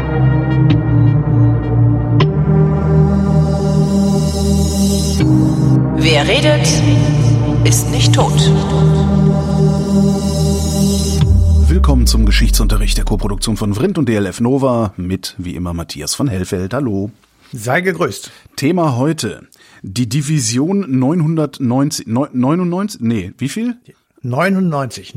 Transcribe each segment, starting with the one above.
Wer redet, ist nicht tot. Willkommen zum Geschichtsunterricht der Koproduktion von Vrindt und DLF Nova mit, wie immer, Matthias von Hellfeld. Hallo. Sei gegrüßt. Thema heute, die Division 999, nee, wie viel? 99.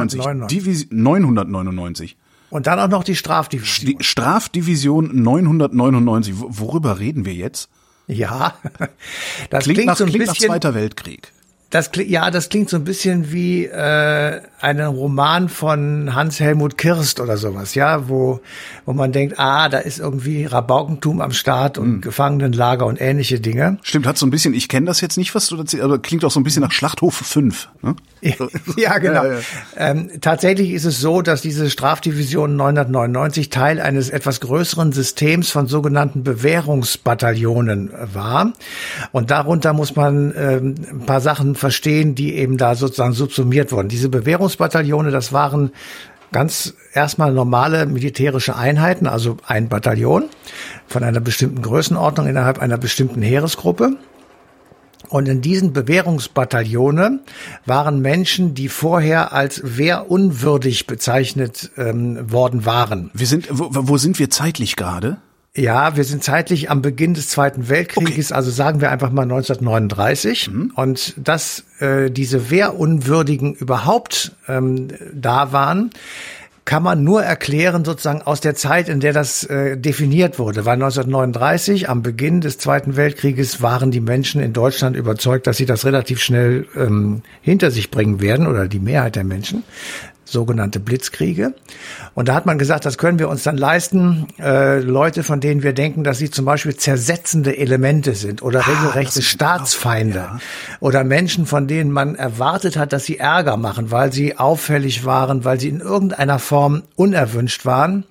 999. Und dann auch noch die Strafdivision. Die Strafdivision 999. Worüber reden wir jetzt? Ja, das klingt so ein bisschen nach Zweiter Weltkrieg. Das klingt so ein bisschen wie ein Roman von Hans-Helmut Kirst oder sowas, ja, wo man denkt, da ist irgendwie Rabaukentum am Start und Gefangenenlager und ähnliche Dinge. Stimmt, hat so ein bisschen, ich kenne das jetzt nicht, was du erzählst, aber klingt auch so ein bisschen nach Schlachthof 5. Ne? Ja, genau. Ja. Tatsächlich ist es so, dass diese Strafdivision 999 Teil eines etwas größeren Systems von sogenannten Bewährungsbataillonen war. Und darunter muss man ein paar Sachen verstehen, die eben da sozusagen subsumiert wurden. Diese Bewährungsbataillone, das waren ganz erstmal normale militärische Einheiten, also ein Bataillon von einer bestimmten Größenordnung innerhalb einer bestimmten Heeresgruppe. Und in diesen Bewährungsbataillone waren Menschen, die vorher als wehrunwürdig bezeichnet worden waren. Wo sind wir zeitlich gerade? Ja, wir sind zeitlich am Beginn des Zweiten Weltkrieges, okay. Also sagen wir einfach mal 1939. Und dass diese Wehrunwürdigen überhaupt da waren, kann man nur erklären sozusagen aus der Zeit, in der das definiert wurde. Weil 1939, am Beginn des Zweiten Weltkrieges, waren die Menschen in Deutschland überzeugt, dass sie das relativ schnell hinter sich bringen werden, oder die Mehrheit der Menschen. Sogenannte Blitzkriege. Und da hat man gesagt, das können wir uns dann leisten, Leute, von denen wir denken, dass sie zum Beispiel zersetzende Elemente sind oder regelrechte Staatsfeinde. Ja. Oder Menschen, von denen man erwartet hat, dass sie Ärger machen, weil sie auffällig waren, weil sie in irgendeiner Form unerwünscht waren.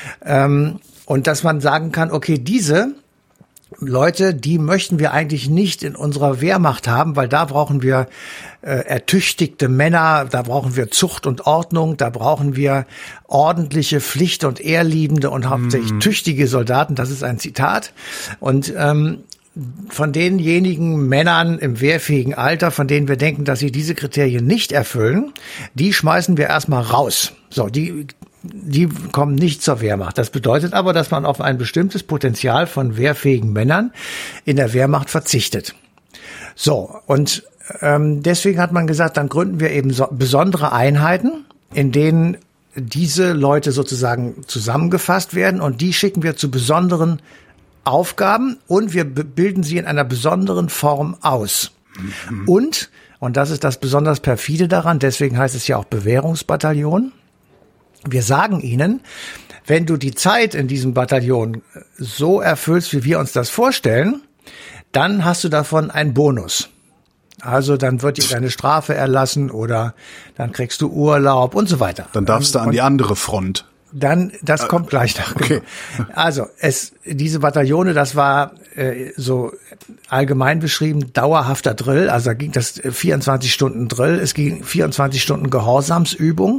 Und dass man sagen kann, okay, diese Leute, die möchten wir eigentlich nicht in unserer Wehrmacht haben, weil da brauchen wir ertüchtigte Männer, da brauchen wir Zucht und Ordnung, da brauchen wir ordentliche, pflicht- und ehrliebende und hauptsächlich tüchtige Soldaten. Das ist ein Zitat. Und von denjenigen Männern im wehrfähigen Alter, von denen wir denken, dass sie diese Kriterien nicht erfüllen, die schmeißen wir erstmal raus. So, die kommen nicht zur Wehrmacht. Das bedeutet aber, dass man auf ein bestimmtes Potenzial von wehrfähigen Männern in der Wehrmacht verzichtet. So, und deswegen hat man gesagt, dann gründen wir eben besondere Einheiten, in denen diese Leute sozusagen zusammengefasst werden, und die schicken wir zu besonderen Aufgaben und wir bilden sie in einer besonderen Form aus. Und das ist das besonders perfide daran, deswegen heißt es ja auch Bewährungsbataillon, wir sagen ihnen, wenn du die Zeit in diesem Bataillon so erfüllst, wie wir uns das vorstellen, dann hast du davon einen Bonus. Also dann wird dir deine Strafe erlassen oder dann kriegst du Urlaub und so weiter. Dann darfst du an die andere Front. Dann, das kommt gleich noch. Okay. Also diese Bataillone, das war so allgemein beschrieben dauerhafter Drill. Also da ging das 24 Stunden Drill, es ging 24 Stunden Gehorsamsübung.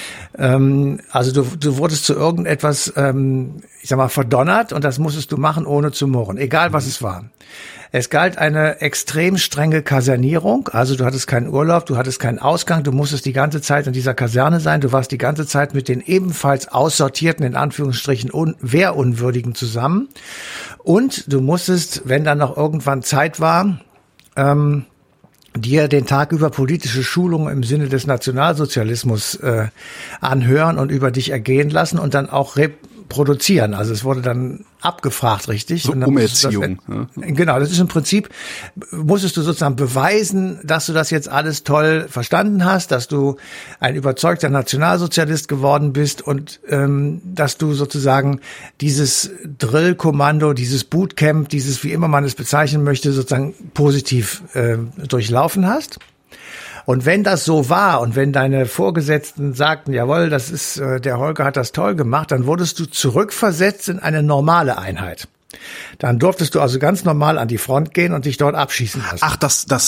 Also du wurdest zu irgendetwas, ich sag mal, verdonnert, und das musstest du machen, ohne zu murren, egal was es war. Es galt eine extrem strenge Kasernierung, also du hattest keinen Urlaub, du hattest keinen Ausgang, du musstest die ganze Zeit in dieser Kaserne sein, du warst die ganze Zeit mit den ebenfalls aussortierten, in Anführungsstrichen, Wehrunwürdigen zusammen, und du musstest, wenn dann noch irgendwann Zeit war, dir den Tag über politische Schulungen im Sinne des Nationalsozialismus anhören und über dich ergehen lassen und dann auch reproduzieren. Also es wurde dann abgefragt, richtig? So Umerziehung. Genau, das ist im Prinzip, musstest du sozusagen beweisen, dass du das jetzt alles toll verstanden hast, dass du ein überzeugter Nationalsozialist geworden bist und dass du sozusagen dieses Drillkommando, dieses Bootcamp, dieses, wie immer man es bezeichnen möchte, sozusagen positiv durchlaufen hast. Und wenn das so war und wenn deine Vorgesetzten sagten, jawohl, das ist der Holger hat das toll gemacht, dann wurdest du zurückversetzt in eine normale Einheit. Dann durftest du also ganz normal an die Front gehen und dich dort abschießen lassen. Ach,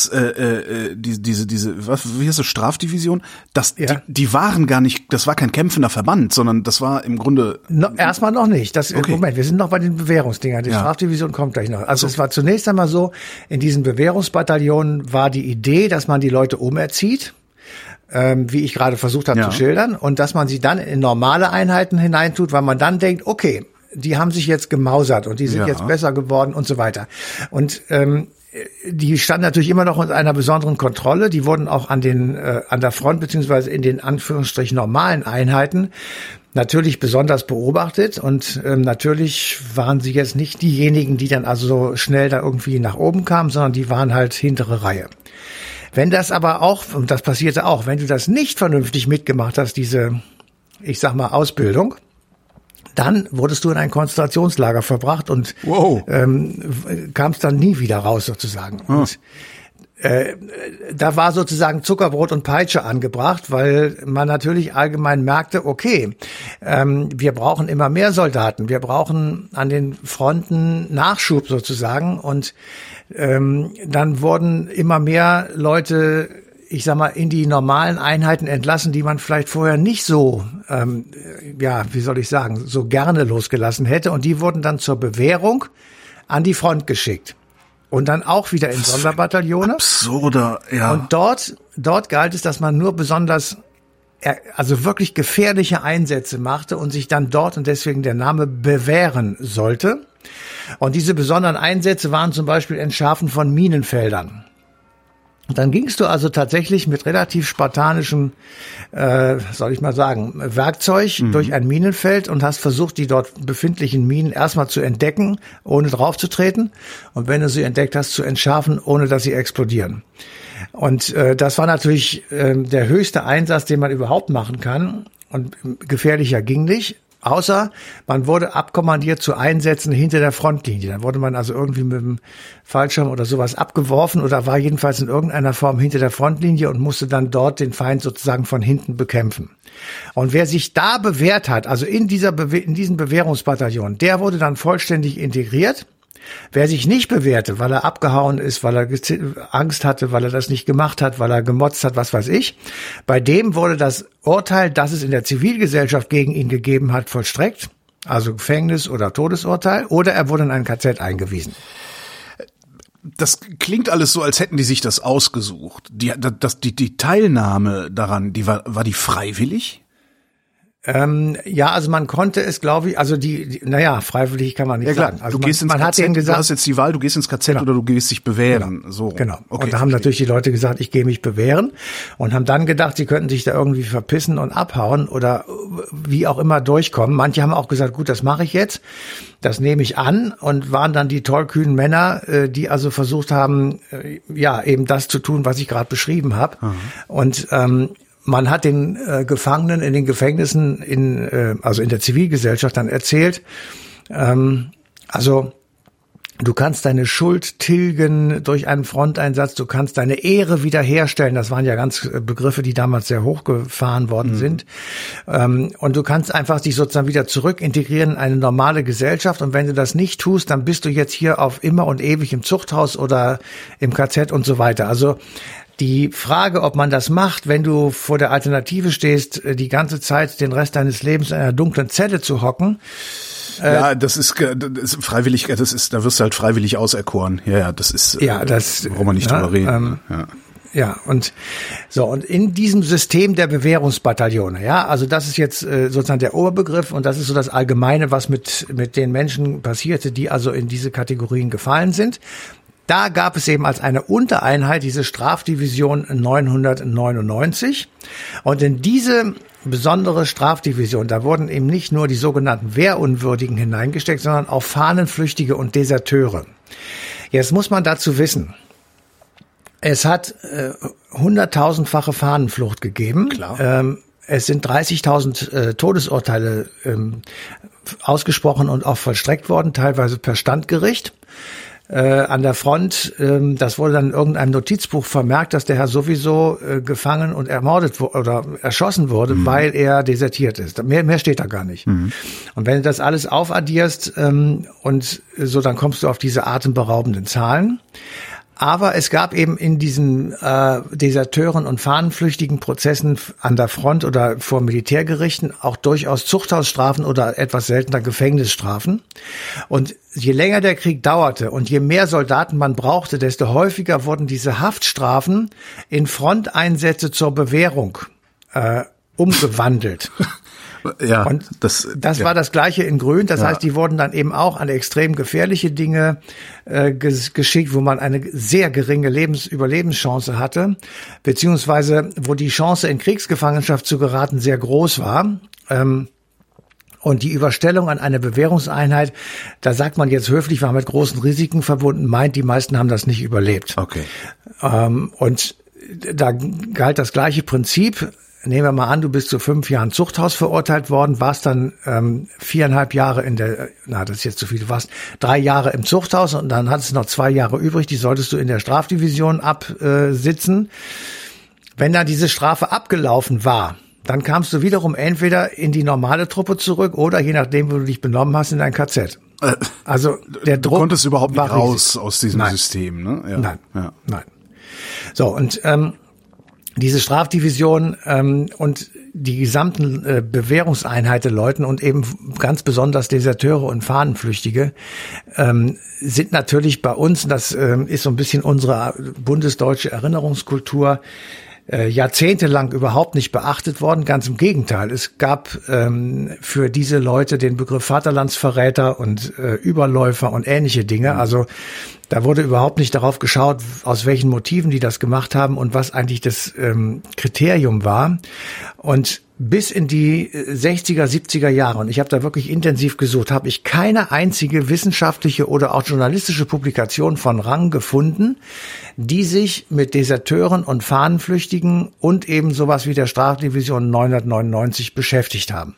wie heißt das, Strafdivision? Die waren gar nicht, das war kein kämpfender Verband, sondern das war im Grunde... Erstmal noch nicht. Okay. Moment, wir sind noch bei den Bewährungsdingern. Die Strafdivision kommt gleich noch. Also es war zunächst einmal so, in diesen Bewährungsbataillonen war die Idee, dass man die Leute umerzieht, wie ich gerade versucht habe zu schildern, und dass man sie dann in normale Einheiten hineintut, weil man dann denkt, okay, die haben sich jetzt gemausert und die sind jetzt besser geworden und so weiter. Und die standen natürlich immer noch unter einer besonderen Kontrolle. Die wurden auch an der Front beziehungsweise in den Anführungsstrichen normalen Einheiten natürlich besonders beobachtet, und natürlich waren sie jetzt nicht diejenigen, die dann also so schnell da irgendwie nach oben kamen, sondern die waren halt hintere Reihe. Wenn das aber auch, und das passierte auch, wenn du das nicht vernünftig mitgemacht hast, diese, ich sag mal, Ausbildung, dann wurdest du in ein Konzentrationslager verbracht und kamst dann nie wieder raus sozusagen. Oh. Und da war sozusagen Zuckerbrot und Peitsche angebracht, weil man natürlich allgemein merkte, okay, wir brauchen immer mehr Soldaten, wir brauchen an den Fronten Nachschub sozusagen, und dann wurden immer mehr Leute, ich sag mal, in die normalen Einheiten entlassen, die man vielleicht vorher nicht so, so gerne losgelassen hätte, und die wurden dann zur Bewährung an die Front geschickt. Und dann auch wieder in Sonderbataillone. Absurder, ja. Und dort galt es, dass man nur besonders, also wirklich gefährliche Einsätze machte und sich dann dort, und deswegen der Name, bewähren sollte. Und diese besonderen Einsätze waren zum Beispiel Entschärfen von Minenfeldern. Und dann gingst du also tatsächlich mit relativ spartanischem, Werkzeug durch ein Minenfeld und hast versucht, die dort befindlichen Minen erstmal zu entdecken, ohne draufzutreten. Und wenn du sie entdeckt hast, zu entschärfen, ohne dass sie explodieren. Und das war natürlich der höchste Einsatz, den man überhaupt machen kann. Und gefährlicher ging nicht. Außer man wurde abkommandiert zu Einsätzen hinter der Frontlinie. Dann wurde man also irgendwie mit dem Fallschirm oder sowas abgeworfen oder war jedenfalls in irgendeiner Form hinter der Frontlinie und musste dann dort den Feind sozusagen von hinten bekämpfen. Und wer sich da bewährt hat, also in diesen Bewährungsbataillon, der wurde dann vollständig integriert. Wer sich nicht bewährte, weil er abgehauen ist, weil er Angst hatte, weil er das nicht gemacht hat, weil er gemotzt hat, was weiß ich, bei dem wurde das Urteil, das es in der Zivilgesellschaft gegen ihn gegeben hat, vollstreckt, also Gefängnis oder Todesurteil, oder er wurde in ein KZ eingewiesen. Das klingt alles so, als hätten die sich das ausgesucht. Die Teilnahme daran, war die freiwillig? Also man konnte es, glaube ich, also freiwillig kann man nicht sagen. Also du gehst ins KZ, du hast jetzt die Wahl, du gehst ins KZ oder du gehst dich bewähren. Genau. So. Genau. Okay, und da haben natürlich die Leute gesagt, ich gehe mich bewähren, und haben dann gedacht, sie könnten sich da irgendwie verpissen und abhauen oder wie auch immer durchkommen. Manche haben auch gesagt, gut, das mache ich jetzt, das nehme ich an, und waren dann die tollkühnen Männer, die also versucht haben, eben das zu tun, was ich gerade beschrieben habe. Und man hat den Gefangenen in den Gefängnissen also in der Zivilgesellschaft dann erzählt, du kannst deine Schuld tilgen durch einen Fronteinsatz, du kannst deine Ehre wiederherstellen. Das waren ja ganz Begriffe, die damals sehr hochgefahren worden sind. Und du kannst einfach dich sozusagen wieder zurück integrieren in eine normale Gesellschaft. Und wenn du das nicht tust, dann bist du jetzt hier auf immer und ewig im Zuchthaus oder im KZ und so weiter. Also die Frage, ob man das macht, wenn du vor der Alternative stehst, die ganze Zeit den Rest deines Lebens in einer dunklen Zelle zu hocken. Das ist freiwillig, da wirst du halt freiwillig auserkoren. Brauchen wir nicht drüber reden. Und in diesem System der Bewährungsbataillone, also das ist jetzt sozusagen der Oberbegriff, und das ist so das Allgemeine, was mit den Menschen passierte, die also in diese Kategorien gefallen sind. Da gab es eben als eine Untereinheit diese Strafdivision 999. Und in diese besondere Strafdivision, da wurden eben nicht nur die sogenannten Wehrunwürdigen hineingesteckt, sondern auch Fahnenflüchtige und Deserteure. Jetzt muss man dazu wissen, es hat 100.000-fache Fahnenflucht gegeben. Klar. Es sind 30.000 Todesurteile ausgesprochen und auch vollstreckt worden, teilweise per Standgericht. an der Front. Das wurde dann in irgendeinem Notizbuch vermerkt, dass der Herr sowieso gefangen und ermordet oder erschossen wurde, weil er desertiert ist. Mehr steht da gar nicht. Und wenn du das alles aufaddierst und so, dann kommst du auf diese atemberaubenden Zahlen. Aber es gab eben in diesen Deserteuren und fahnenflüchtigen Prozessen an der Front oder vor Militärgerichten auch durchaus Zuchthausstrafen oder etwas seltener Gefängnisstrafen. Und je länger der Krieg dauerte und je mehr Soldaten man brauchte, desto häufiger wurden diese Haftstrafen in Fronteinsätze zur Bewährung umgewandelt. Ja, und das war das Gleiche in Grün. Das heißt, die wurden dann eben auch an extrem gefährliche Dinge geschickt, wo man eine sehr geringe Überlebenschance hatte, beziehungsweise wo die Chance, in Kriegsgefangenschaft zu geraten, sehr groß war. Und die Überstellung an eine Bewährungseinheit, da sagt man jetzt höflich, war mit großen Risiken verbunden, meint, die meisten haben das nicht überlebt. Okay. Und da galt das gleiche Prinzip. Nehmen wir mal an, du bist zu 5 Jahren Zuchthaus verurteilt worden, warst dann 4,5 Jahre das ist jetzt zu viel, du warst 3 Jahre im Zuchthaus und dann hattest du noch 2 Jahre übrig, die solltest du in der Strafdivision absitzen. Wenn dann diese Strafe abgelaufen war, dann kamst du wiederum entweder in die normale Truppe zurück oder je nachdem, wo du dich benommen hast, in dein KZ. Also der Druck. Du konntest überhaupt nicht raus riesig. aus diesem System, ne? Ja. Nein. So, und diese Strafdivision und die gesamten Bewährungseinheiten und eben ganz besonders Deserteure und Fahnenflüchtige sind natürlich bei uns, das ist so ein bisschen unsere bundesdeutsche Erinnerungskultur, jahrzehntelang überhaupt nicht beachtet worden. Ganz im Gegenteil. Es gab für diese Leute den Begriff Vaterlandsverräter und Überläufer und ähnliche Dinge. Also da wurde überhaupt nicht darauf geschaut, aus welchen Motiven die das gemacht haben und was eigentlich das Kriterium war. Und bis in die 60er, 70er Jahre, und ich habe da wirklich intensiv gesucht, habe ich keine einzige wissenschaftliche oder auch journalistische Publikation von Rang gefunden, die sich mit Deserteuren und Fahnenflüchtigen und eben sowas wie der Strafdivision 999 beschäftigt haben.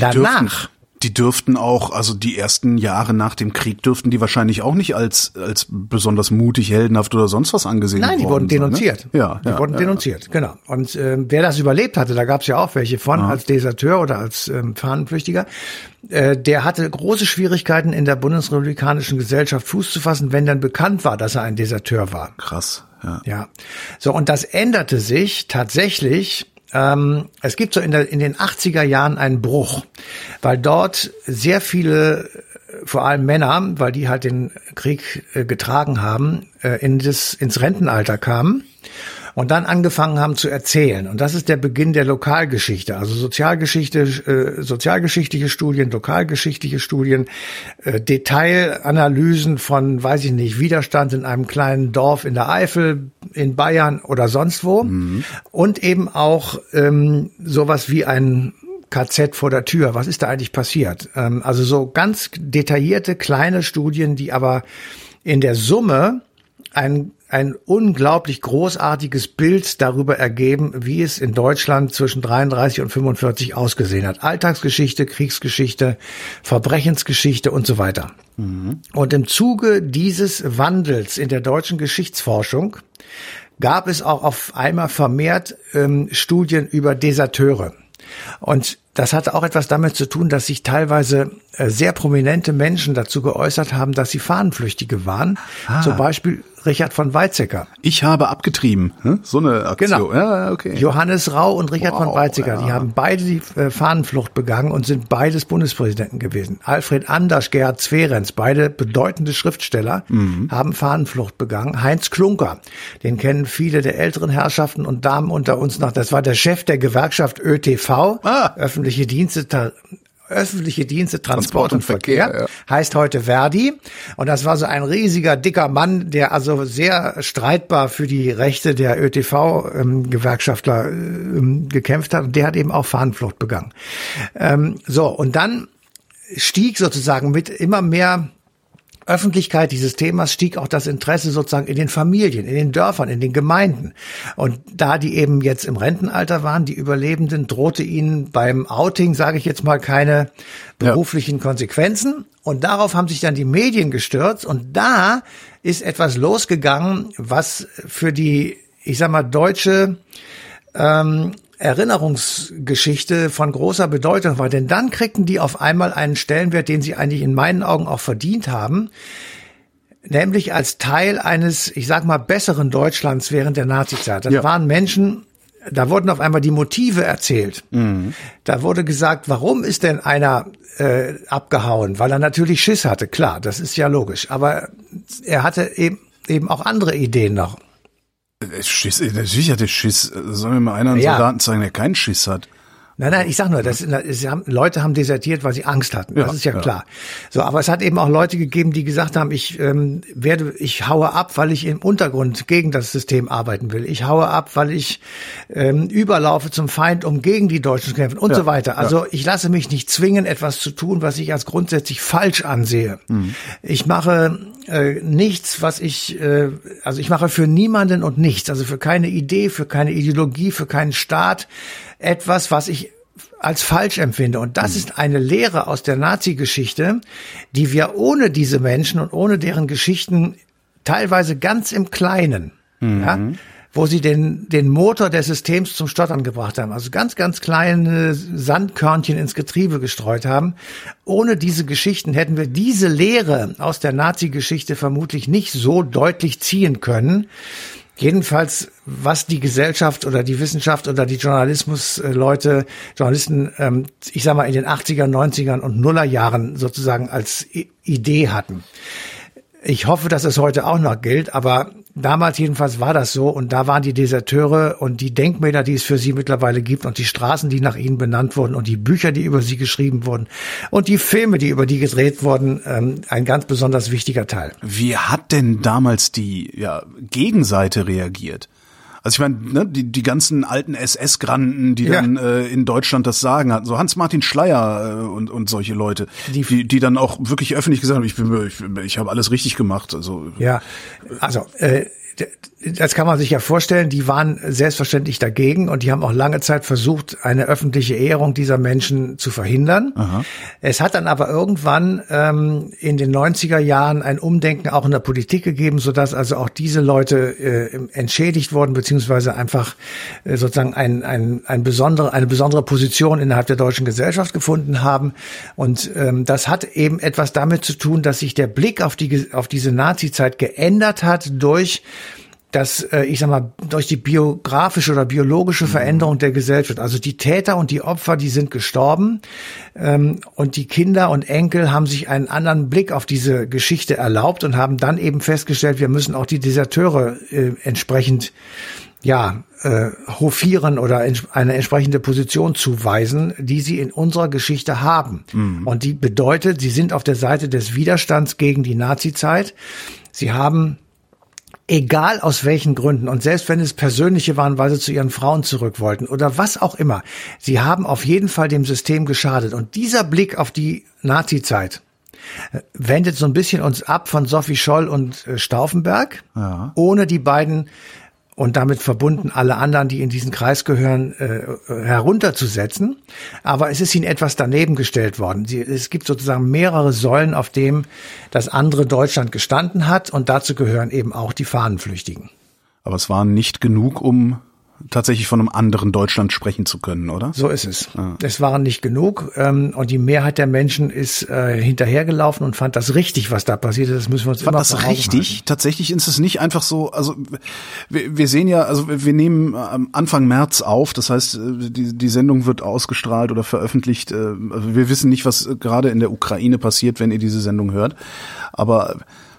Die dürften auch, also die ersten Jahre nach dem Krieg dürften die wahrscheinlich auch nicht als besonders mutig, heldenhaft oder sonst was angesehen worden. Nein, die wurden denunziert. Ne? Die wurden denunziert, genau. Und wer das überlebt hatte, da gab es ja auch welche von, als Deserteur oder als Fahnenflüchtiger, der hatte große Schwierigkeiten in der bundesrepublikanischen Gesellschaft Fuß zu fassen, wenn dann bekannt war, dass er ein Deserteur war. Krass, ja. So, und das änderte sich tatsächlich. Es gibt so in den 80er Jahren einen Bruch, weil dort sehr viele, vor allem Männer, weil die halt den Krieg getragen haben, ins Rentenalter kamen und dann angefangen haben zu erzählen. Und das ist der Beginn der Lokalgeschichte, also sozialgeschichtliche Studien, lokalgeschichtliche Studien, Detailanalysen von, weiß ich nicht, Widerstand in einem kleinen Dorf in der Eifel, in Bayern oder sonst wo. Und eben auch sowas wie ein KZ vor der Tür. Was ist da eigentlich passiert? Also so ganz detaillierte kleine Studien, die aber in der Summe ein unglaublich großartiges Bild darüber ergeben, wie es in Deutschland zwischen 33 und 45 ausgesehen hat. Alltagsgeschichte, Kriegsgeschichte, Verbrechensgeschichte und so weiter. Und im Zuge dieses Wandels in der deutschen Geschichtsforschung gab es auch auf einmal vermehrt Studien über Deserteure. Und das hatte auch etwas damit zu tun, dass sich teilweise sehr prominente Menschen dazu geäußert haben, dass sie Fahnenflüchtige waren. Zum Beispiel Richard von Weizsäcker. Ich habe abgetrieben, ne? So eine Aktion. Genau. Ja, okay. Johannes Rau und Richard von Weizsäcker, die haben beide die Fahnenflucht begangen und sind beides Bundespräsidenten gewesen. Alfred Andersch, Gerhard Zwerenz, beide bedeutende Schriftsteller, haben Fahnenflucht begangen. Heinz Klunker, den kennen viele der älteren Herrschaften und Damen unter uns noch. Das war der Chef der Gewerkschaft ÖTV, öffentliche Dienste, Transport und Verkehr, heißt heute Verdi. Und das war so ein riesiger, dicker Mann, der also sehr streitbar für die Rechte der ÖTV-Gewerkschaftler gekämpft hat. Und der hat eben auch Fahnenflucht begangen. Und dann stieg sozusagen mit immer mehr Öffentlichkeit dieses Themas stieg auch das Interesse sozusagen in den Familien, in den Dörfern, in den Gemeinden. Und da die eben jetzt im Rentenalter waren, die Überlebenden, drohte ihnen beim Outing, sage ich jetzt mal, keine beruflichen Konsequenzen. Und darauf haben sich dann die Medien gestürzt. Und da ist etwas losgegangen, was für die, ich sag mal, deutsche Erinnerungsgeschichte von großer Bedeutung war, denn dann kriegten die auf einmal einen Stellenwert, den sie eigentlich in meinen Augen auch verdient haben, nämlich als Teil eines, ich sag mal, besseren Deutschlands während der Nazizeit. Das waren Menschen, da wurden auf einmal die Motive erzählt. Mhm. Da wurde gesagt, warum ist denn einer abgehauen? Weil er natürlich Schiss hatte, klar, das ist ja logisch. Aber er hatte eben auch andere Ideen noch. Schiss, natürlich hat er Schiss. Soll mir mal einer einen Soldaten zeigen, der keinen Schiss hat? Nein, ich sag nur, Leute haben desertiert, weil sie Angst hatten. Das ist ja klar. So, aber es hat eben auch Leute gegeben, die gesagt haben, ich haue ab, weil ich im Untergrund gegen das System arbeiten will. Ich haue ab, weil ich überlaufe zum Feind, um gegen die Deutschen zu kämpfen und so weiter. Also ich lasse mich nicht zwingen, etwas zu tun, was ich als grundsätzlich falsch ansehe. Mhm. Ich mache nichts, ich mache für niemanden und nichts, also für keine Idee, für keine Ideologie, für keinen Staat etwas, was ich als falsch empfinde. Und das ist eine Lehre aus der Nazi-Geschichte, die wir ohne diese Menschen und ohne deren Geschichten teilweise ganz im Kleinen, wo sie den Motor des Systems zum Stottern gebracht haben, also ganz, ganz kleine Sandkörnchen ins Getriebe gestreut haben. Ohne diese Geschichten hätten wir diese Lehre aus der Nazi-Geschichte vermutlich nicht so deutlich ziehen können. Jedenfalls, was die Gesellschaft oder die Wissenschaft oder die Journalisten, ich sag mal in den 80er, 90ern und Nullerjahren sozusagen als Idee hatten. Ich hoffe, dass es heute auch noch gilt, aber damals jedenfalls war das so und da waren die Deserteure und die Denkmäler, die es für sie mittlerweile gibt und die Straßen, die nach ihnen benannt wurden und die Bücher, die über sie geschrieben wurden und die Filme, die über die gedreht wurden, ein ganz besonders wichtiger Teil. Wie hat denn damals die Gegenseite reagiert? Also ich meine, die ganzen alten SS-Granden, die dann in Deutschland das Sagen hatten, so Hans-Martin Schleyer und solche Leute, die dann auch wirklich öffentlich gesagt haben, ich habe alles richtig gemacht. Also das kann man sich ja vorstellen, die waren selbstverständlich dagegen und die haben auch lange Zeit versucht, eine öffentliche Ehrung dieser Menschen zu verhindern. Aha. Es hat dann aber irgendwann in den 90er Jahren ein Umdenken auch in der Politik gegeben, sodass also auch diese Leute entschädigt wurden, beziehungsweise einfach sozusagen eine besondere Position innerhalb der deutschen Gesellschaft gefunden haben. Und das hat eben etwas damit zu tun, dass sich der Blick auf diese Nazi-Zeit geändert hat durch durch die biografische oder biologische Veränderung der Gesellschaft. Also die Täter und die Opfer, die sind gestorben, und die Kinder und Enkel haben sich einen anderen Blick auf diese Geschichte erlaubt und haben dann eben festgestellt, wir müssen auch die Deserteure entsprechend hofieren oder eine entsprechende Position zuweisen, die sie in unserer Geschichte haben. Mhm. Und die bedeutet, sie sind auf der Seite des Widerstands gegen die Nazizeit. Sie haben, egal aus welchen Gründen, und selbst wenn es persönliche waren, weil sie zu ihren Frauen zurück wollten oder was auch immer, sie haben auf jeden Fall dem System geschadet. Und dieser Blick auf die Nazizeit wendet so ein bisschen uns ab von Sophie Scholl und Stauffenberg, ohne die beiden und damit verbunden alle anderen, die in diesen Kreis gehören, herunterzusetzen. Aber es ist ihnen etwas daneben gestellt worden. Es gibt sozusagen mehrere Säulen, auf dem das andere Deutschland gestanden hat. Und dazu gehören eben auch die Fahnenflüchtigen. Aber es war nicht genug, um tatsächlich von einem anderen Deutschland sprechen zu können, oder? So ist es. Ja. Es waren nicht genug. Und die Mehrheit der Menschen ist hinterhergelaufen und fand das richtig, was da passierte. Das müssen wir uns immer vor Augen halten. Fand das richtig? Tatsächlich ist es nicht einfach so, also wir sehen ja, also wir nehmen Anfang März auf, das heißt, die Sendung wird ausgestrahlt oder veröffentlicht. Also wir wissen nicht, was gerade in der Ukraine passiert, wenn ihr diese Sendung hört. Aber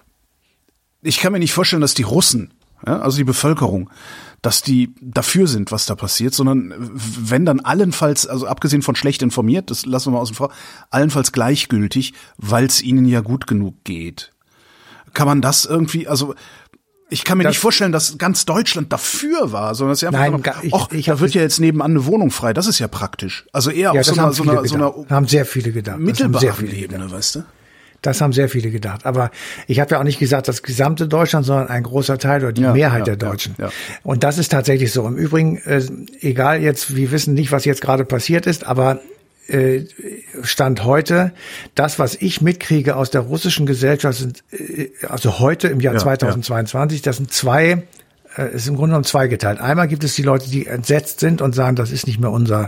ich kann mir nicht vorstellen, dass die Russen, also die Bevölkerung, dass die dafür sind, was da passiert, sondern wenn dann allenfalls, also abgesehen von schlecht informiert, das lassen wir mal außen vor, allenfalls gleichgültig, weil es ihnen ja gut genug geht. Kann man das irgendwie, also ich kann mir nicht vorstellen, dass ganz Deutschland dafür war, sondern dass sie einfach da wird ja jetzt nebenan eine Wohnung frei, das ist ja praktisch. Also eher auf so einer haben sehr viele gedacht. Mittelbaren Ebene, weißt du? Das haben sehr viele gedacht. Aber ich habe ja auch nicht gesagt, das gesamte Deutschland, sondern ein großer Teil oder die Mehrheit der Deutschen. Ja. Und das ist tatsächlich so. Im Übrigen, egal jetzt, wir wissen nicht, was jetzt gerade passiert ist, aber Stand heute, das, was ich mitkriege aus der russischen Gesellschaft, sind also heute im Jahr 2022, das sind ist im Grunde genommen zweigeteilt. Einmal gibt es die Leute, die entsetzt sind und sagen, das ist nicht mehr unser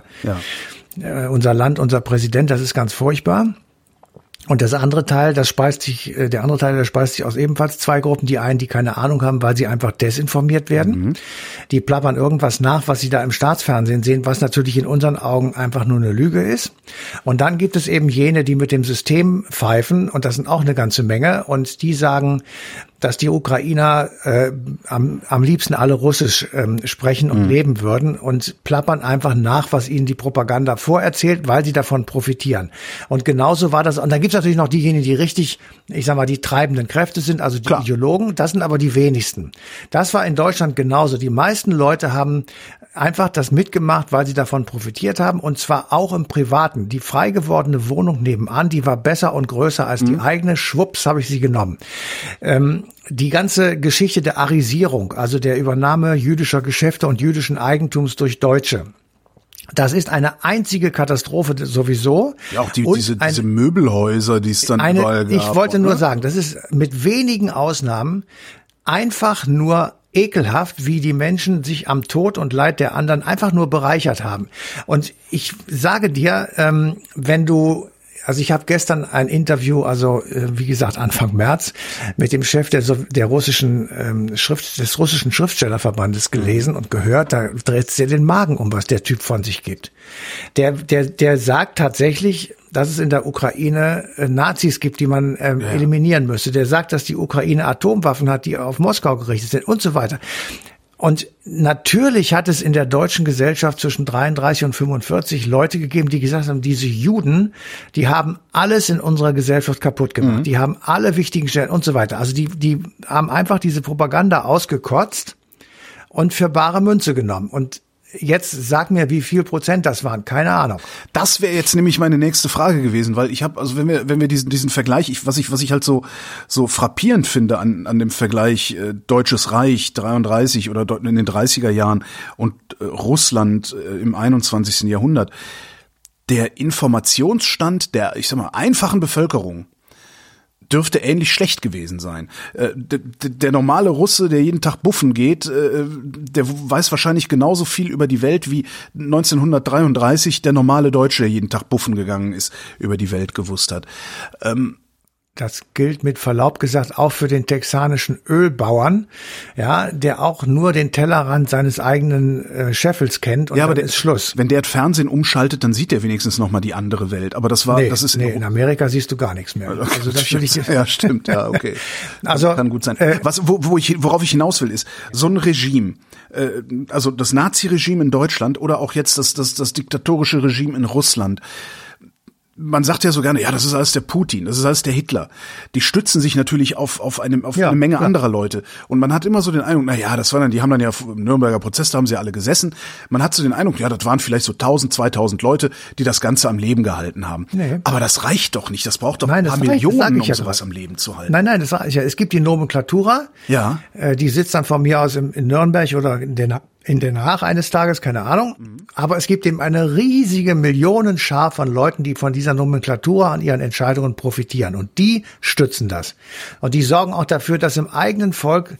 Land, unser Präsident, das ist ganz furchtbar. Und der andere Teil, der speist sich aus ebenfalls zwei Gruppen. Die einen, die keine Ahnung haben, weil sie einfach desinformiert werden. Mhm. Die plappern irgendwas nach, was sie da im Staatsfernsehen sehen, was natürlich in unseren Augen einfach nur eine Lüge ist. Und dann gibt es eben jene, die mit dem System pfeifen, und das sind auch eine ganze Menge, und die sagen, dass die Ukrainer am liebsten alle Russisch sprechen und leben würden, und plappern einfach nach, was ihnen die Propaganda vorerzählt, weil sie davon profitieren. Und genauso war das. Und dann gibt es natürlich noch diejenigen, die richtig, ich sag mal, die treibenden Kräfte sind, also die Ideologen. Das sind aber die wenigsten. Das war in Deutschland genauso. Die meisten Leute haben einfach das mitgemacht, weil sie davon profitiert haben, und zwar auch im Privaten. Die frei gewordene Wohnung nebenan, die war besser und größer als die eigene. Schwupps, habe ich sie genommen. Die ganze Geschichte der Arisierung, also der Übernahme jüdischer Geschäfte und jüdischen Eigentums durch Deutsche, das ist eine einzige Katastrophe sowieso. Ja, auch diese Möbelhäuser, die es dann überall gab. Ich wollte nur sagen, das ist mit wenigen Ausnahmen einfach nur ekelhaft, wie die Menschen sich am Tod und Leid der anderen einfach nur bereichert haben. Und ich sage dir, also ich habe gestern ein Interview, wie gesagt Anfang März, mit dem Chef des russischen Schriftstellerverbandes gelesen und gehört. Da dreht es dir den Magen um, was der Typ von sich gibt. Der sagt tatsächlich, dass es in der Ukraine Nazis gibt, die man eliminieren müsste. Der sagt, dass die Ukraine Atomwaffen hat, die auf Moskau gerichtet sind und so weiter. Und natürlich hat es in der deutschen Gesellschaft zwischen 33 und 45 Leute gegeben, die gesagt haben, diese Juden, die haben alles in unserer Gesellschaft kaputt gemacht. Mhm. Die haben alle wichtigen Stellen und so weiter. Also die haben einfach diese Propaganda ausgekotzt und für bare Münze genommen. Und jetzt sag mir, wie viel Prozent das waren. Keine Ahnung. Das wäre jetzt nämlich meine nächste Frage gewesen, weil ich habe, also wenn wir diesen Vergleich, was ich halt so frappierend finde an dem Vergleich Deutsches Reich 33 oder in den 30er Jahren und Russland im 21. Jahrhundert, der Informationsstand der, ich sag mal, einfachen Bevölkerung dürfte ähnlich schlecht gewesen sein. Der normale Russe, der jeden Tag buffen geht, der weiß wahrscheinlich genauso viel über die Welt wie 1933 der normale Deutsche, der jeden Tag buffen gegangen ist, über die Welt gewusst hat. Das gilt mit Verlaub gesagt auch für den texanischen Ölbauern, ja, der auch nur den Tellerrand seines eigenen Scheffels kennt, und dann ist Schluss. Wenn der Fernsehen umschaltet, dann sieht er wenigstens noch mal die andere Welt. Aber in Amerika siehst du gar nichts mehr. Also das ja, stimmt, ja, okay. Also kann gut sein. Worauf ich hinaus will, ist so ein Regime, also das Nazi-Regime in Deutschland oder auch jetzt das diktatorische Regime in Russland. Man sagt ja so gerne, ja, das ist alles der Putin, das ist alles der Hitler. Die stützen sich natürlich auf eine Menge anderer Leute. Und man hat immer so den Eindruck, die haben dann ja im Nürnberger Prozess, da haben sie alle gesessen. Man hat so den Eindruck, ja, das waren vielleicht so 1000, 2000 Leute, die das Ganze am Leben gehalten haben. Nee. Aber das reicht doch nicht. Das braucht doch ein paar Millionen, um sowas am Leben zu halten. Nein, das sage ich ja. Es gibt die Nomenklatura. Ja. Die sitzt dann von mir aus in Nürnberg oder in Den Haag eines Tages, keine Ahnung. Aber es gibt eben eine riesige Millionenschar von Leuten, die von dieser Nomenklatura an ihren Entscheidungen profitieren. Und die stützen das. Und die sorgen auch dafür, dass im eigenen Volk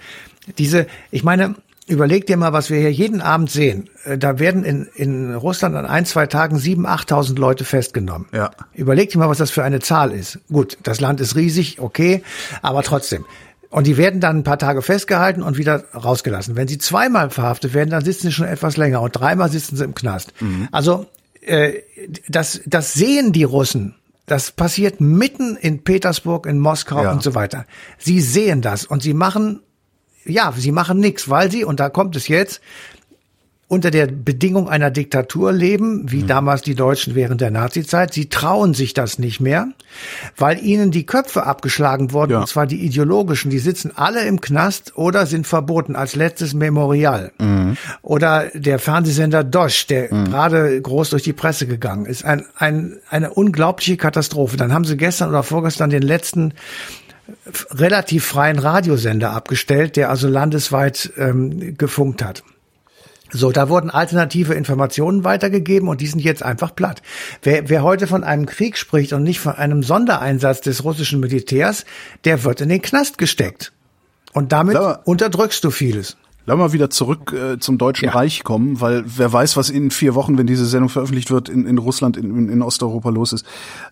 überleg dir mal, was wir hier jeden Abend sehen. Da werden in Russland an 1-2 Tagen 7.000, 8.000 Leute festgenommen. Ja. Überleg dir mal, was das für eine Zahl ist. Gut, das Land ist riesig, okay, aber trotzdem. Und die werden dann ein paar Tage festgehalten und wieder rausgelassen. Wenn sie zweimal verhaftet werden, dann sitzen sie schon etwas länger, und dreimal sitzen sie im Knast. Mhm. Also das sehen die Russen. Das passiert mitten in Petersburg, in Moskau und so weiter. Sie sehen das, und sie machen nichts, weil sie, und da kommt es jetzt, unter der Bedingung einer Diktatur leben, wie damals die Deutschen während der Nazizeit. Sie trauen sich das nicht mehr, weil ihnen die Köpfe abgeschlagen wurden, und zwar die ideologischen. Die sitzen alle im Knast oder sind verboten als letztes Memorial. Oder der Fernsehsender Dosch, der gerade groß durch die Presse gegangen ist. Eine unglaubliche Katastrophe. Dann haben sie gestern oder vorgestern den letzten relativ freien Radiosender abgestellt, der also landesweit gefunkt hat. So, da wurden alternative Informationen weitergegeben und die sind jetzt einfach platt. Wer heute von einem Krieg spricht und nicht von einem Sondereinsatz des russischen Militärs, der wird in den Knast gesteckt. Und damit unterdrückst du vieles. Lass mal wieder zurück zum Deutschen Reich kommen, weil wer weiß, was in 4 Wochen, wenn diese Sendung veröffentlicht wird, in Russland, in Osteuropa los ist.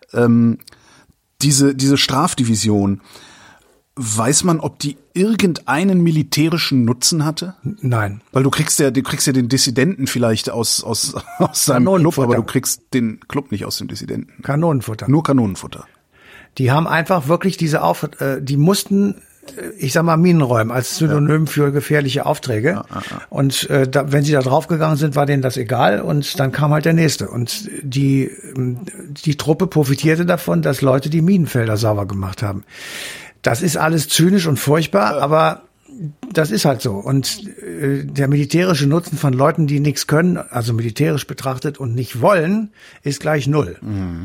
Diese Strafdivision, weiß man, ob die irgendeinen militärischen Nutzen hatte? Nein. Weil du kriegst ja den Dissidenten vielleicht aus seinem Club, aber du kriegst den Club nicht aus dem Dissidenten. Kanonenfutter. Nur Kanonenfutter. Die haben einfach wirklich die mussten, ich sag mal, Minen räumen als Synonym für gefährliche Aufträge. Und wenn sie da draufgegangen sind, war denen das egal und dann kam halt der nächste. Und die Truppe profitierte davon, dass Leute die Minenfelder sauber gemacht haben. Das ist alles zynisch und furchtbar, aber das ist halt so. Und der militärische Nutzen von Leuten, die nichts können, also militärisch betrachtet und nicht wollen, ist gleich 0.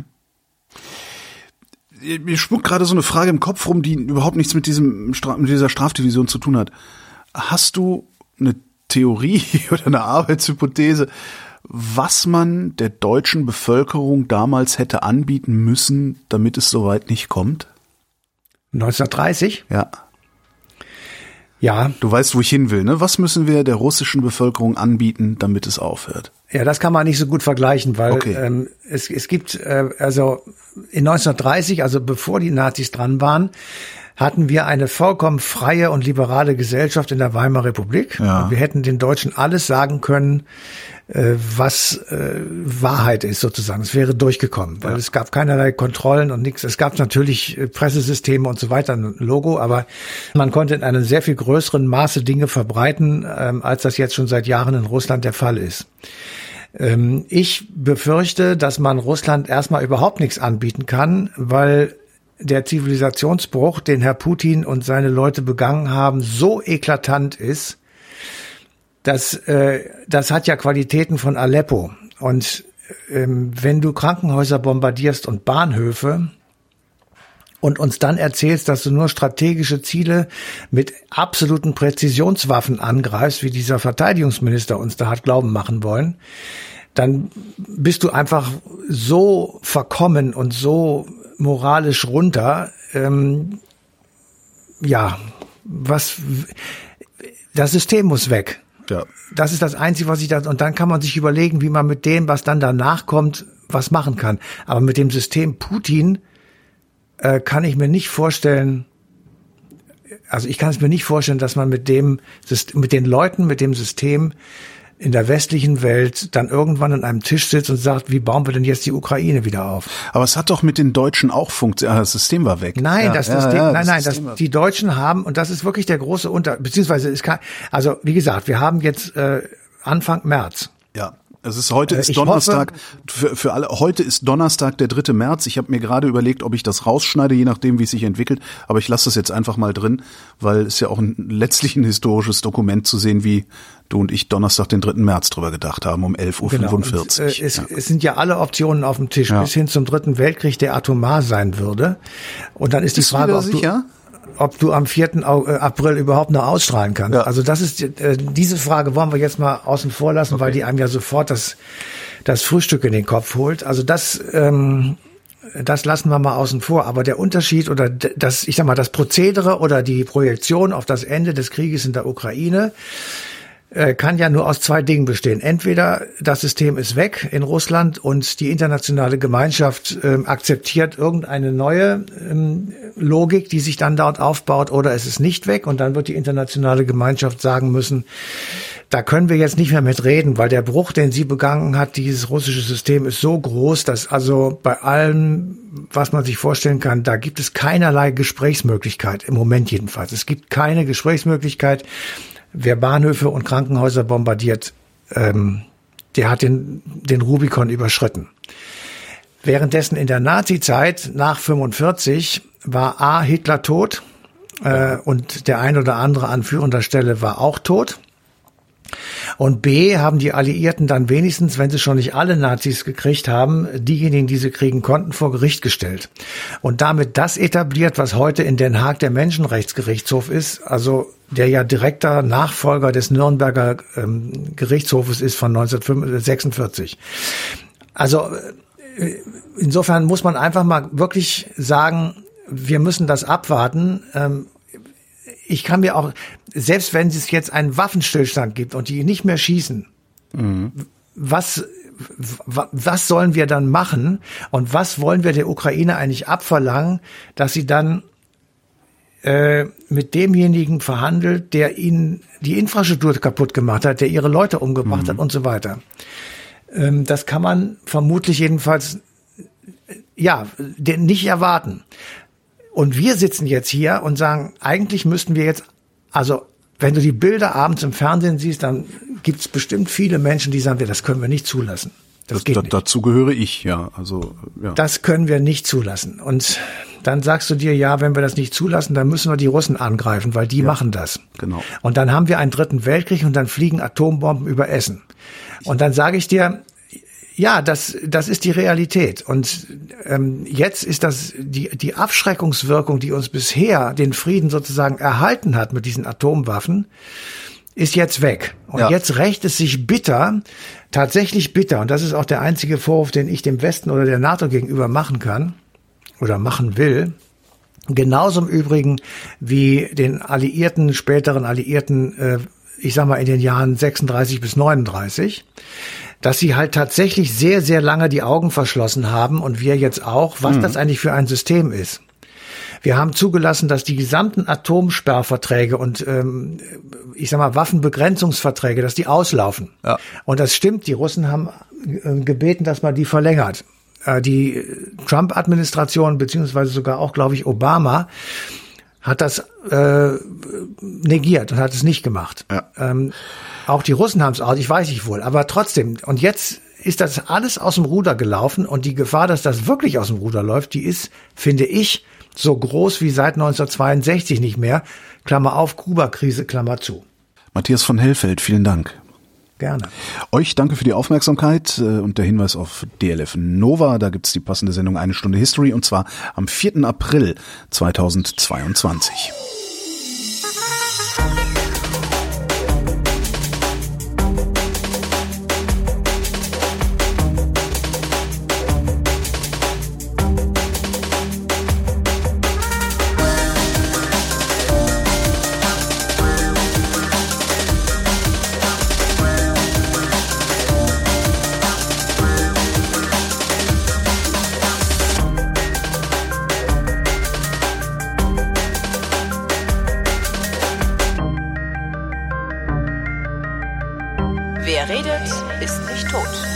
Mir spuckt gerade so eine Frage im Kopf rum, die überhaupt nichts mit dieser Strafdivision zu tun hat. Hast du eine Theorie oder eine Arbeitshypothese, was man der deutschen Bevölkerung damals hätte anbieten müssen, damit es soweit nicht kommt? 1930? Ja. Ja. Du weißt, wo ich hin will, ne? Was müssen wir der russischen Bevölkerung anbieten, damit es aufhört? Ja, das kann man nicht so gut vergleichen, weil es gibt also in 1930, also bevor die Nazis dran waren, hatten wir eine vollkommen freie und liberale Gesellschaft in der Weimarer Republik. Ja. Und wir hätten den Deutschen alles sagen können, was Wahrheit ist sozusagen. Es wäre durchgekommen, weil es gab keinerlei Kontrollen und nichts. Es gab natürlich Pressesysteme und so weiter, ein Logo, aber man konnte in einem sehr viel größeren Maße Dinge verbreiten, als das jetzt schon seit Jahren in Russland der Fall ist. Ich befürchte, dass man Russland erstmal überhaupt nichts anbieten kann, weil der Zivilisationsbruch, den Herr Putin und seine Leute begangen haben, so eklatant ist, dass das hat ja Qualitäten von Aleppo. Und wenn du Krankenhäuser bombardierst und Bahnhöfe und uns dann erzählst, dass du nur strategische Ziele mit absoluten Präzisionswaffen angreifst, wie dieser Verteidigungsminister uns da hat glauben machen wollen, dann bist du einfach so verkommen und so moralisch runter. Das System muss weg. Ja. Das ist das Einzige, was und dann kann man sich überlegen, wie man mit dem, was dann danach kommt, was machen kann. Aber mit dem System Putin kann ich mir nicht vorstellen, dass man mit den Leuten, mit dem System in der westlichen Welt dann irgendwann an einem Tisch sitzt und sagt, wie bauen wir denn jetzt die Ukraine wieder auf? Aber es hat doch mit den Deutschen auch funktioniert. Das System war weg. Nein, die Deutschen haben, und das ist wirklich der große beziehungsweise wie gesagt, wir haben jetzt Anfang März. Ja. Heute ist Donnerstag, für alle, heute ist Donnerstag, der 3. März. Ich habe mir gerade überlegt, ob ich das rausschneide, je nachdem, wie es sich entwickelt. Aber ich lasse das jetzt einfach mal drin, weil es ja auch letztlich ein historisches Dokument zu sehen, wie du und ich Donnerstag, den 3. März drüber gedacht haben, um 11:45 Uhr. Es sind ja alle Optionen auf dem Tisch, bis hin zum 3. Weltkrieg, der atomar sein würde. Und dann ist die Frage, ob du am 4. April überhaupt noch ausstrahlen kannst. Ja. Also das ist diese Frage wollen wir jetzt mal außen vor lassen, weil die einem ja sofort das Frühstück in den Kopf holt. Also das lassen wir mal außen vor. Aber der Unterschied oder das Prozedere oder die Projektion auf das Ende des Krieges in der Ukraine kann ja nur aus 2 Dingen bestehen. Entweder das System ist weg in Russland und die internationale Gemeinschaft akzeptiert irgendeine neue Logik, die sich dann dort aufbaut, oder es ist nicht weg und dann wird die internationale Gemeinschaft sagen müssen, da können wir jetzt nicht mehr mit reden, weil der Bruch, den sie begangen hat, dieses russische System ist so groß, dass also bei allem, was man sich vorstellen kann, da gibt es keinerlei Gesprächsmöglichkeit, im Moment jedenfalls. Es gibt keine Gesprächsmöglichkeit. Wer Bahnhöfe und Krankenhäuser bombardiert, der hat den Rubikon überschritten. Währenddessen in der Nazi-Zeit nach 45 war A. Hitler tot und der ein oder andere an führender Stelle war auch tot. Und B. haben die Alliierten dann wenigstens, wenn sie schon nicht alle Nazis gekriegt haben, diejenigen, die sie kriegen konnten, vor Gericht gestellt. Und damit das etabliert, was heute in Den Haag der Menschenrechtsgerichtshof ist, also der ja direkter Nachfolger des Nürnberger Gerichtshofes ist von 1946. Also insofern muss man einfach mal wirklich sagen, wir müssen das abwarten. Ich kann mir auch, selbst wenn es jetzt einen Waffenstillstand gibt und die nicht mehr schießen, was sollen wir dann machen und was wollen wir der Ukraine eigentlich abverlangen, dass sie dann mit demjenigen verhandelt, der ihnen die Infrastruktur kaputt gemacht hat, der ihre Leute umgebracht hat und so weiter. Das kann man vermutlich jedenfalls nicht erwarten. Und wir sitzen jetzt hier und sagen, eigentlich müssten wir jetzt, also wenn du die Bilder abends im Fernsehen siehst, dann gibt es bestimmt viele Menschen, die sagen, das können wir nicht zulassen. Das geht nicht. Dazu gehöre ich, ja. Also ja. Das können wir nicht zulassen. Und dann sagst du dir, ja, wenn wir das nicht zulassen, dann müssen wir die Russen angreifen, weil die machen das. Genau. Und dann haben wir einen dritten Weltkrieg und dann fliegen Atombomben über Essen. Und dann sage ich dir, ja, das ist die Realität. Und jetzt ist das die Abschreckungswirkung, die uns bisher den Frieden sozusagen erhalten hat mit diesen Atomwaffen, ist jetzt weg. Und jetzt rächt es sich bitter, tatsächlich bitter. Und das ist auch der einzige Vorwurf, den ich dem Westen oder der NATO gegenüber machen kann oder machen will. Genauso im Übrigen wie den Alliierten, späteren Alliierten, ich sag mal in den Jahren 36 bis 39, dass sie halt tatsächlich sehr, sehr lange die Augen verschlossen haben und wir jetzt auch, was das eigentlich für ein System ist. Wir haben zugelassen, dass die gesamten Atomsperrverträge und ich sag mal Waffenbegrenzungsverträge, dass die auslaufen. Ja. Und das stimmt, die Russen haben gebeten, dass man die verlängert. Die Trump-Administration beziehungsweise sogar auch, glaube ich, Obama hat das negiert und hat es nicht gemacht. Ja. Auch die Russen haben es auch, ich weiß nicht wohl, aber trotzdem. Und jetzt ist das alles aus dem Ruder gelaufen und die Gefahr, dass das wirklich aus dem Ruder läuft, die ist, finde ich, so groß wie seit 1962 nicht mehr. Klammer auf, Kuba-Krise, Klammer zu. Matthias von Hellfeld, vielen Dank. Gerne. Euch danke für die Aufmerksamkeit und der Hinweis auf DLF Nova. Da gibt's die passende Sendung Eine Stunde History und zwar am 4. April 2022. Wer redet, ist nicht tot.